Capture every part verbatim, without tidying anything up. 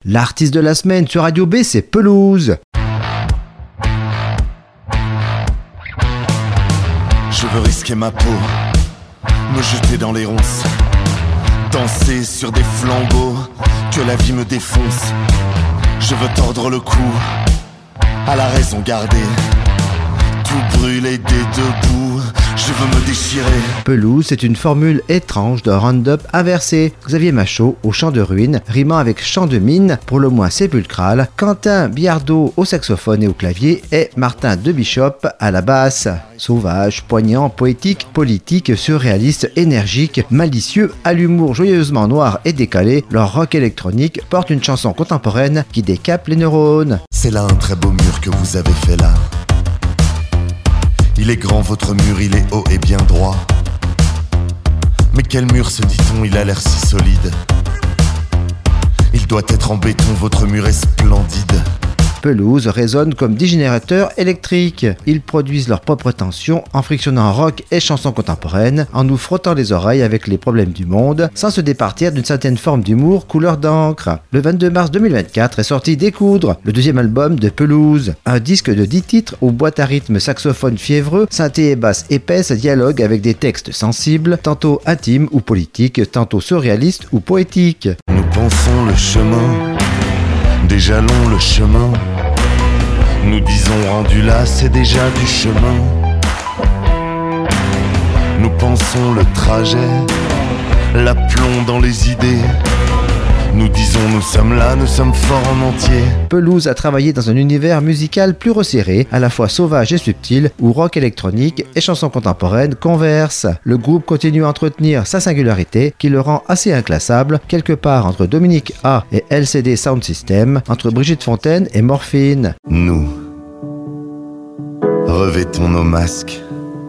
L'artiste de la semaine sur Radio B, c'est Pelouse. Je veux risquer ma peau, me jeter dans les ronces, danser sur des flambeaux, que la vie me défonce. Je veux tordre le cou, à la raison garder, tout brûler des deux bouts, je veux me déchirer. Pelouse, c'est une formule étrange de round-up inversé. Xavier Machaut au chant de ruine, rimant avec chant de mine, pour le moins sépulcral, Quentin Biardot au saxophone et au clavier et Martin Debishop à la basse. Sauvage, poignant, poétique, politique, surréaliste, énergique, malicieux, à l'humour joyeusement noir et décalé, leur rock électronique porte une chanson contemporaine qui décape les neurones. C'est là un très beau mur que vous avez fait là. Il est grand votre mur, il est haut et bien droit. Mais quel mur se dit-on, il a l'air si solide. Il doit être en béton, votre mur est splendide. Pelouse résonne comme dix générateurs électriques. Ils produisent leur propre tension en frictionnant rock et chansons contemporaines, en nous frottant les oreilles avec les problèmes du monde, sans se départir d'une certaine forme d'humour couleur d'encre. Le vingt-deux mars deux mille vingt-quatre est sorti Découdre, le deuxième album de Pelouse. Un disque de dix titres où boîte à rythme, saxophone fiévreux, synthé et basse épaisse dialoguent avec des textes sensibles, tantôt intimes ou politiques, tantôt surréalistes ou poétiques. Nous pensons le chemin, des jalons le chemin. Nous disons rendu là, c'est déjà du chemin. Nous pensons le trajet, l'aplomb dans les idées. Nous disons nous sommes là, nous sommes forts en entier. Pelouse a travaillé dans un univers musical plus resserré, à la fois sauvage et subtil, où rock électronique et chansons contemporaines conversent. Le groupe continue à entretenir sa singularité qui le rend assez inclassable, quelque part entre Dominique A et L C D Sound System, entre Brigitte Fontaine et Morphine. Nous revêtons nos masques.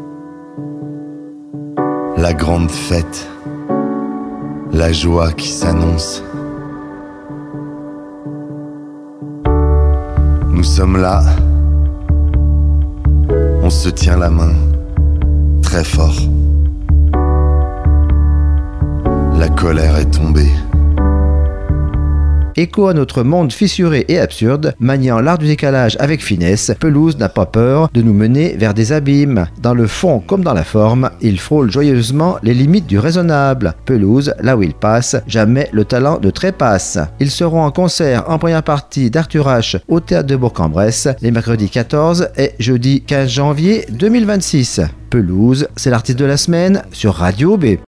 La grande fête, la joie qui s'annonce. Nous sommes là, on se tient la main, très fort. La colère est tombée. Écho à notre monde fissuré et absurde, maniant l'art du décalage avec finesse, Pelouse n'a pas peur de nous mener vers des abîmes. Dans le fond comme dans la forme, il frôle joyeusement les limites du raisonnable. Pelouse, là où il passe, jamais le talent ne trépasse. Ils seront en concert en première partie d'Arthur H au Théâtre de Bourg-en-Bresse les mercredis quatorze et jeudi quinze janvier deux mille vingt-six. Pelouse, c'est l'artiste de la semaine sur Radio B.